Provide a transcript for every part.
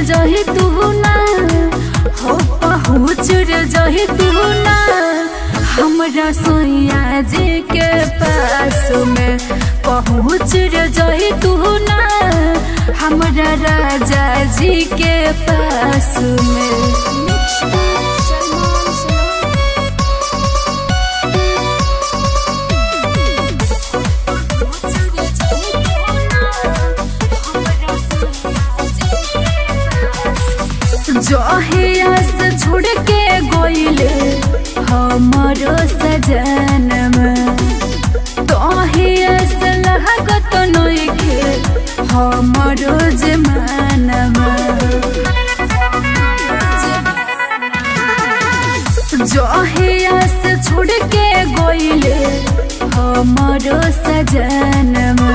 जही तू ना हो पहुँच रे जही तू ना हमरा सोया जी के पास में पहुँच रे जही तू ना हमरा राजा जी के पास में। जहिया से छोड़ के गोइले हमरो सजनमा तहिया से लागत नइखे हमरो जमानमा। जहिया से छोड़ के गोइले हमरो सजनमा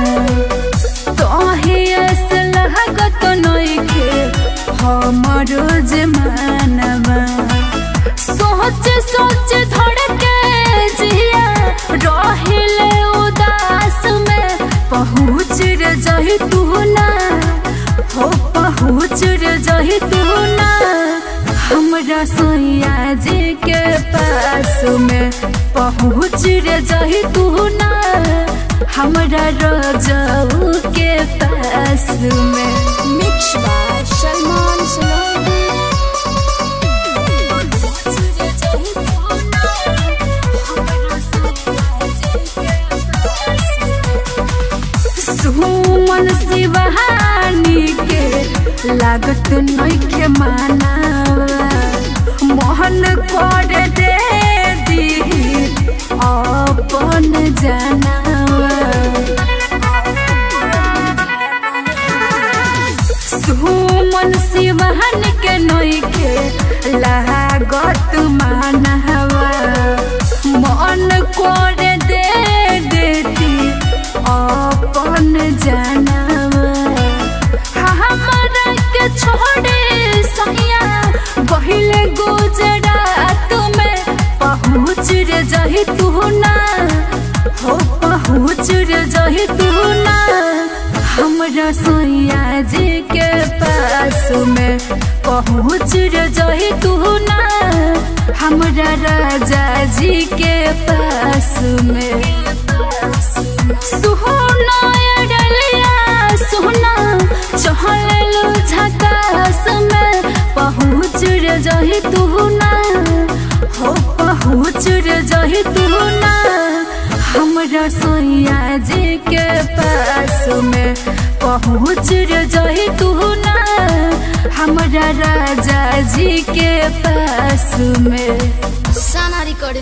तहिया से लागत नइखे हमरो जमानमा। सोच सोच धड़के जिया रहिले उदास में पहुँच रे जही तू ना हो पहुँच रे जही तू ना हमरा सोया जी के पास में पहुँच रे जही तू ना हमरा रजाऊ के पास में। Mixed by Salman Salman। सुमन शिवानी के लागत नइखे मानावा मोहन कर दे दी अपन जनावा। सुमन शिवान के नइखे लागत मानावा मन कर दे देती अपन जनावा। हमरा के छोड़े सैया बहिले गुजरात में पहुँच रे जही तू ना हो पहुँच रे जही तू ना हमरा सोया जी के पास में पहुँच रे जही तू ना हमरा राजा जी के पास में। सुना डलिया सुना चहलू झकास में पहुँच रे जही तू ना हो पहुँच रे जही तू ना हमरा सोया जी के पास में पहुँच रे जही तू ना हमरा राजा जी के पास में। Sana recording।